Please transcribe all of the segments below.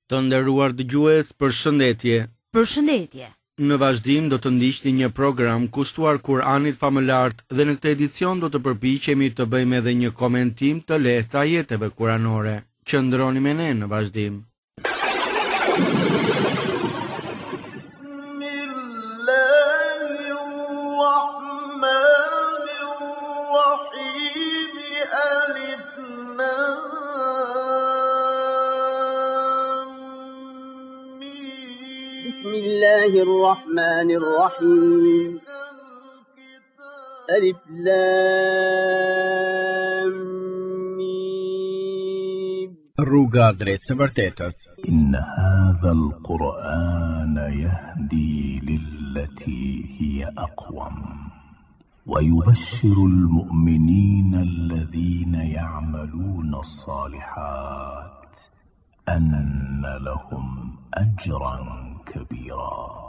Të nderuar dëgjues, përshëndetje. Përshëndetje. Në vazhdim do të ndiqni një program kushtuar Kur'anit famëlart dhe në këtë edicion do të përpiqemi të bëjmë edhe një komentim të lehtë të ajeteve kuranore. Qëndroni me ne në vazhdim. بسم الله الرحمن الرحيم ألف لام ميم Rruga drejt së vërtetës. إن هذا القرآن يهدي للتي هي أقوم ويبشر المؤمنين الذين يعملون الصالحات أن لهم أجرا كبيرا.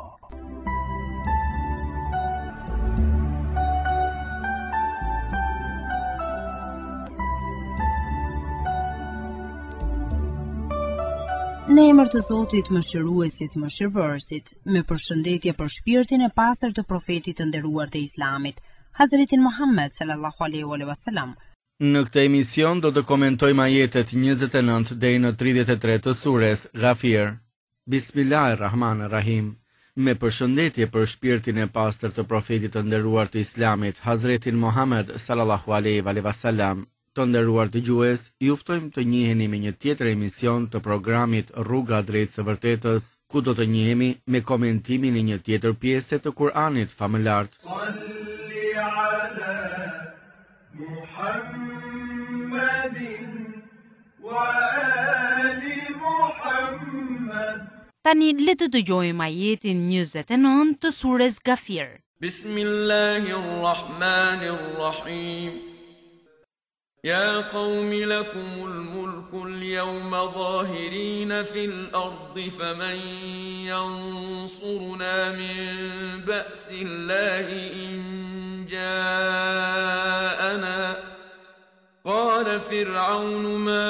Në emër të Zotit Mëshiruesit, Mëshirëbërësit, me përshëndetje për shpirtin e pastër të profetit të nderuar të Islamit, Hazretin Muhammed sallallahu alaihi wasallam. Në këtë emision do të komentojmë ajetet 29 deri në 33 të sures Ghafir. Bismillahirrahmanirrahim. Me përshëndetje për shpirtin e pastër të profetit të nderuar të Islamit, Hazretin Muhammed sallallahu alaihi wasallam. Të nderuar dëgjues, ju ftojmë të njiheni me një tjetër emision të programit Rruga drejt së vërtetës, ku do të njihemi me komentimin e një tjetër pjese të Kur'anit famëlart. Tani le të dëgjojmë ajetin 29 të sures Ghafir. Bismillahirrahmanirrahim. يا قوم لكم الملك اليوم ظاهرين في الأرض فمن ينصرنا من بأس الله إن جاءنا قال فرعون ما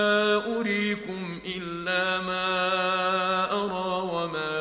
أريكم إلا ما أرى وما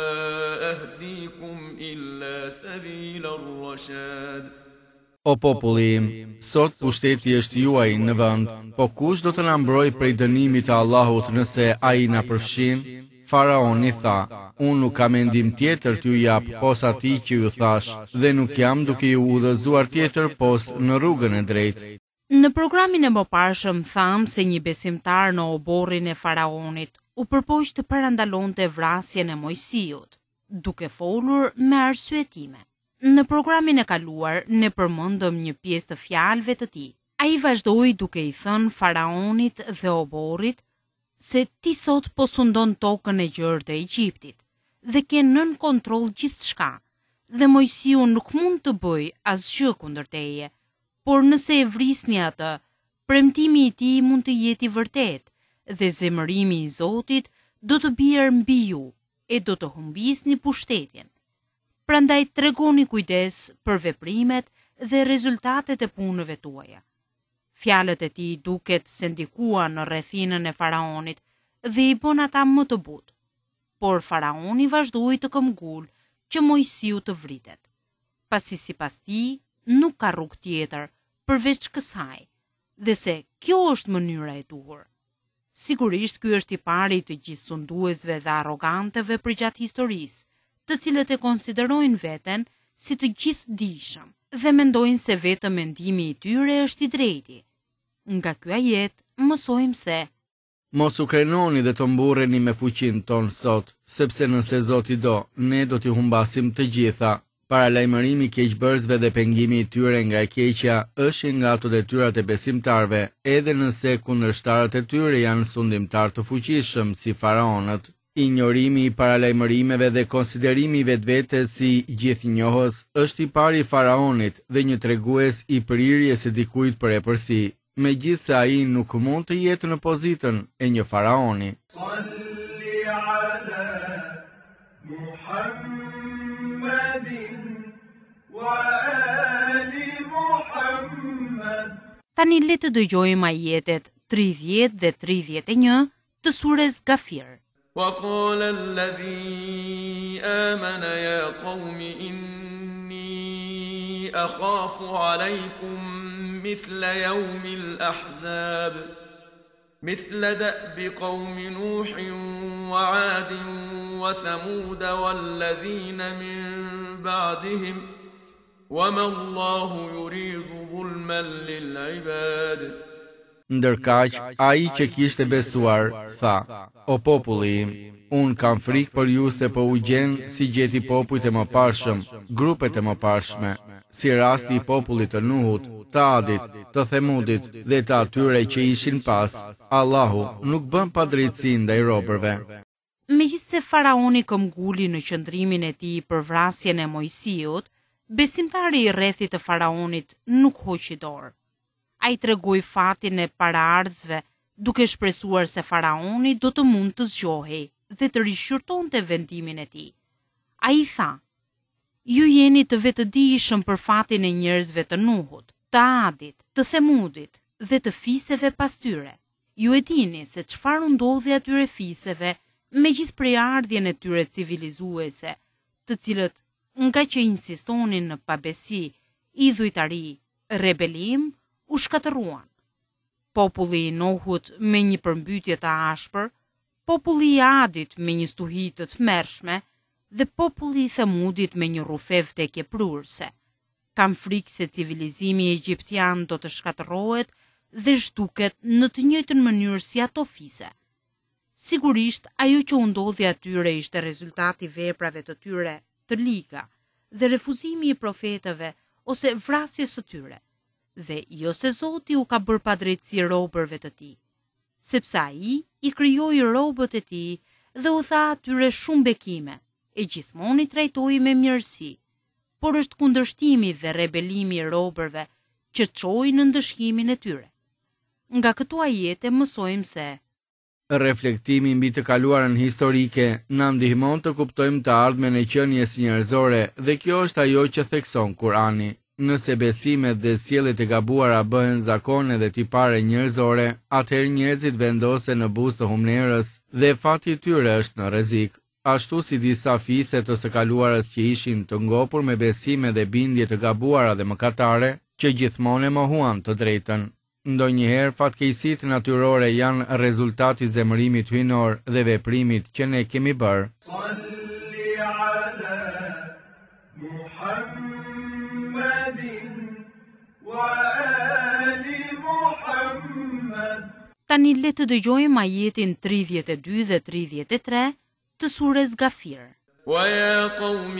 أهديكم إلا سبيل الرشاد. O populli im, sot pushteti është juaj në vend, po kush do të na mbrojë prej dënimit të Allahut nëse ai na përfshin? Faraoni tha, unë nuk kam mendim tjetër t'ju jap pos atij që ju thash, dhe nuk jam duke ju udhëzuar tjetër pos në rrugën e drejtë. Në programin e mëparshëm tham se një besimtar në oborrin e faraonit u përpoq të parandalonte vrasjen e Mojsiut, duke folur me arsyetime. Në programin e kaluar, ne përmendëm një pjesë të fjalëve të tij. Ai vazhdoi duke i thënë faraonit dhe oborrit se ti sot po sundon tokën e gjerë të Egjiptit dhe ke nën kontroll gjithçka, dhe Mojsiu nuk mund të bëjë asgjë kundër teje, por nëse e vrisni atë, premtimi i tij mund të jetë i vërtetë dhe zemërimi i Zotit do të bjerë mbi ju e do të humbisni pushtetin. Prandaj tregoni kujdes për veprimet dhe rezultatet e punëve tuaja. Fjalët e tij duket se ndikuan në rrethinën e faraonit dhe i bën ata më të butë. Por faraoni vazhdoi të këmbgul që Mojsiu të vritet. Pasi sipas tij nuk ka rrugë tjetër përveç kësaj, dhe se kjo është mënyra e duhur. Sigurisht ky është i pari të gjithë sunduesve dhe arrogantëve përgjatë historisë, të cilët e konsiderojnë veten si të gjithdijshëm dhe mendojnë se vetëm mendimi i tyre është i drejti. Nga ky ajet mësojmë se mos u krenoni dhe të mburreni me fuqinë tonë sot, sepse nëse Zoti do, ne do t'i humbasim të gjitha. Paralajmërimi i keqbërësve dhe pengimi i tyre nga e keqja është nga ato detyrat e besimtarve, edhe nëse kundërshtarët e tyre janë sundimtar të fuqishëm si faraonët. Injorimi i paralajmërimeve dhe konsiderimi i vetvetes si gjithnjohës është i pari i faraonit dhe një tregues i prirjes së dikujt për epërsi, megjithse ai nuk mund të jetë në pozitën e një faraoni. Tani le të dëgjojmë ajetet 30 dhe 31 të sures Ghafir. وقال الذي آمن يا قوم إني أخاف عليكم مثل يوم الأحزاب مثل دأب قوم نوح وعاد وثمود والذين من بعدهم وما الله يريد ظلما للعباد. Ndërkaq, ai që kishte besuar, tha, o populli im, unë kam frikë për ju se po u gjen si gjeti popujt e mëparshëm, grupet e mëparshme, si rasti i popullit të Nuhut, të Adit, të Themudit dhe të atyre që ishin pas. Allahu nuk bën padrejtësi ndaj robërve. Megjithse faraoni këmbguli në qëndrimin e tij për vrasjen e Mojsiut, besimtari i rrethit të faraonit nuk hoqi dorë. Ai tregoi fatin e paraardhësve, duke shpresuar se faraoni do të mund të zgjohej dhe të rishqyrtonte vendimin e tij. Ai tha: "Ju jeni të vetëdijshëm për fatin e njerëzve të Nuhut, të Adit, të Themudit dhe të fisëve pas tyre. Ju e dini se çfarë ndodhi atyre fisëve me gjithë prejardhjen e tyre civilizuese, të cilët nga që insistonin në pabesi, idhujtari, rebelim, u shkatëruan. Populli i Nuhut me një përmbytje të ashpër, populli i Adit me një stuhi të tmerrshme dhe populli i Themudit me një rrufe vdekje prurse. Kam frikë se civilizimi egjiptian do të shkatërrohet dhe zhduket në të njëjtën mënyrë si ato fise. Sigurisht, ajo që u ndodhi atyre ishte rezultati i veprave të tyre të liga dhe refuzimi i profetëve ose vrasjes së tyre. Dhe jo se Zoti u ka bërë padrejtësi robërve të tij, sepse ai i krijoi robët e tij dhe u tha atyre shumë bekime, e gjithmonë i trajtoi me mirësi, por është kundërshtimi dhe rebelimi i robërve që çoi në ndëshkimin e tyre. Nga këto ajete mësojmë se reflektimi mbi të kaluarën historike na ndihmon të kuptojmë të ardhmen e qenies njerëzore dhe kjo është ajo që thekson Kurani. Nëse besimet dhe sjelljet e gabuara bëhen zakone dhe tipare njerëzore, atëherë njerëzit vendosen në buzë të humnerës dhe fati i tyre është në rrezik. Ashtu si disa fise të së kaluarës që ishin të ngopur me besime dhe bindje të gabuara dhe mëkatare, që gjithmonë e mohuan të drejtën. Ndonjëherë fatkeqësitë natyrore janë rezultati i zemërimit hyjnor dhe veprimit që ne kemi bërë. Tani le të dëgjojmë ajetin 32 dhe 33 të surës Ghafir. ويا قوم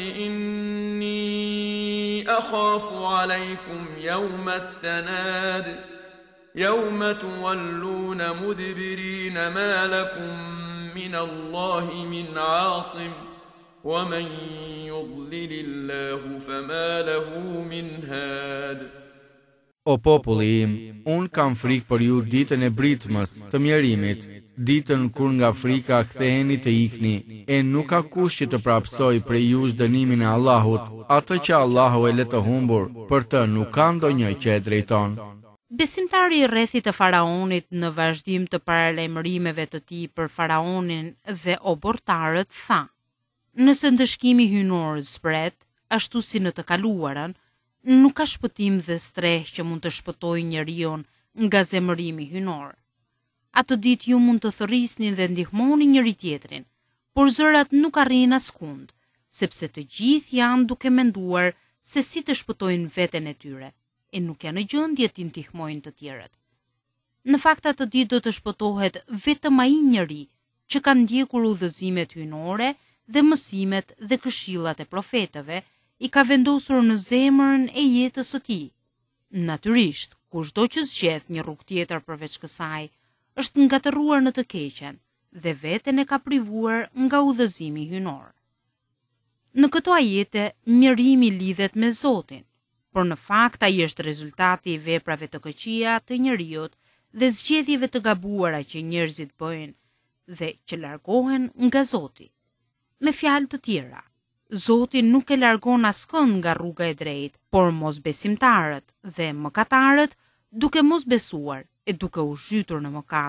إني أخاف عليكم يوم التناد يوم تولون مدبرين ما لكم من الله من عاصم ومن يضلل الله فما له من هاد. O populli im, unë kam frikë për ju ditën e britmës të mjerimit, ditën kur nga frika ktheheni të ikni, e nuk ka kush që të prapsoj prej jush dënimin e Allahut, atë që Allahu e le të humbur, për të nuk ka ndonjë që e drejton. Besimtari i rrethit të faraonit në vazhdim të paralajmërimeve të tij për faraonin dhe obortarët tha: "Nëse ndëshkimi hyjnor zbret, ashtu si në të kaluarën, nuk ka shpëtim dhe streh që mund të shpëtojë njeriu nga zemërimi hyjnor. Atë ditë ju mund të thërrisni dhe ndihmoni njëri tjetrin, por zërat nuk arrin askund, sepse të gjithë janë duke menduar se si të shpëtojnë veten e tyre, e nuk janë në gjendje të ndihmojnë të tjerët. Në fakt atë ditë do të shpëtohet vetëm ai njeri që ka ndjekur udhëzimet hyjnore dhe mësimet dhe këshillat e profetëve, i ka vendosur në zemrën e jetës së tij. Natyrisht, kushdo që zgjedh një rrugë tjetër përveç kësaj, është ngatëruar në të keqen dhe veten e ka privuar nga udhëzimi hyjnor. Në këto ajete, mjerimi lidhet me Zotin, por në fakt ai është rezultati i veprave të këqija të njeriut dhe zgjedhjeve të gabuara që njerëzit bëjnë dhe që largohen nga Zoti. Me fjalë të tjera, Zoti nuk e largon askënd nga rruga e drejtë, por mosbesimtarët dhe mëkatarët, duke mos besuar e duke u zhytur në mëkat,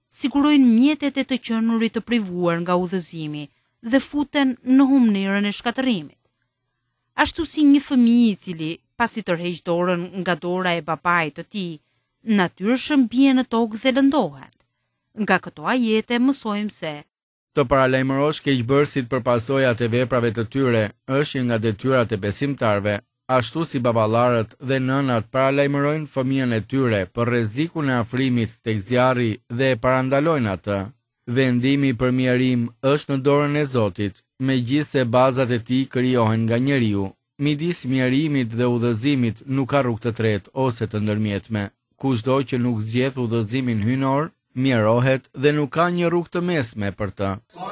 sigurojnë mjetet e të qenurit të privuar nga udhëzimi dhe futen në humnerën e shkatërimit. Ashtu si një fëmijë i cili pasi tërheq dorën nga dora e babait të tij, natyrshëm bie në tokë dhe lëndohet. Nga këto ajete mësojmë se të paralajmërosh keqbërësit për pasojat e veprave të tyre është një nga detyrat e besimtarve, ashtu si baballarët dhe nënat paralajmërojnë fëmijën e tyre për rrezikun e afrimit tek zjarri dhe e parandalojnë atë. Vendimi për mjerim është në dorën e Zotit, megjithse bazat e tij krijohen nga njeriu. Midis mjerimit dhe udhëzimit nuk ka rrugë të tretë ose të ndërmjetme. Kushdo që nuk zgjedh udhëzimin hyjnor, mjerohet dhe nuk ka një rrugë të mesme për të.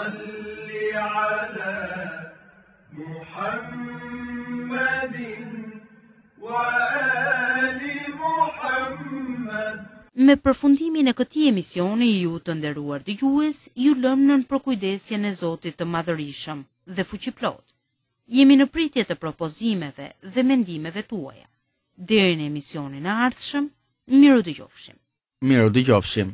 Me përfundimin e këtij emisioni, ju të nderuar dëgjues, ju lëm nën përkujdesjen e Zotit të Madhërisëm dhe Fuqiplot. Jemi në pritje të propozimeve dhe mendimeve tuaja. Deri në emisionin e ardhshëm, miru dëgjofshim. Miru dëgjofshim.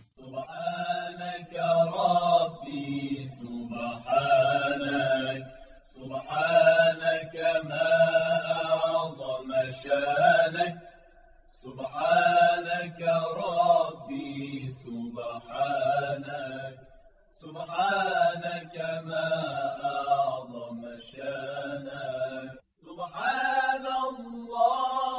سبحانك ربي سبحانك سبحانك ما أعظم شانك سبحان الله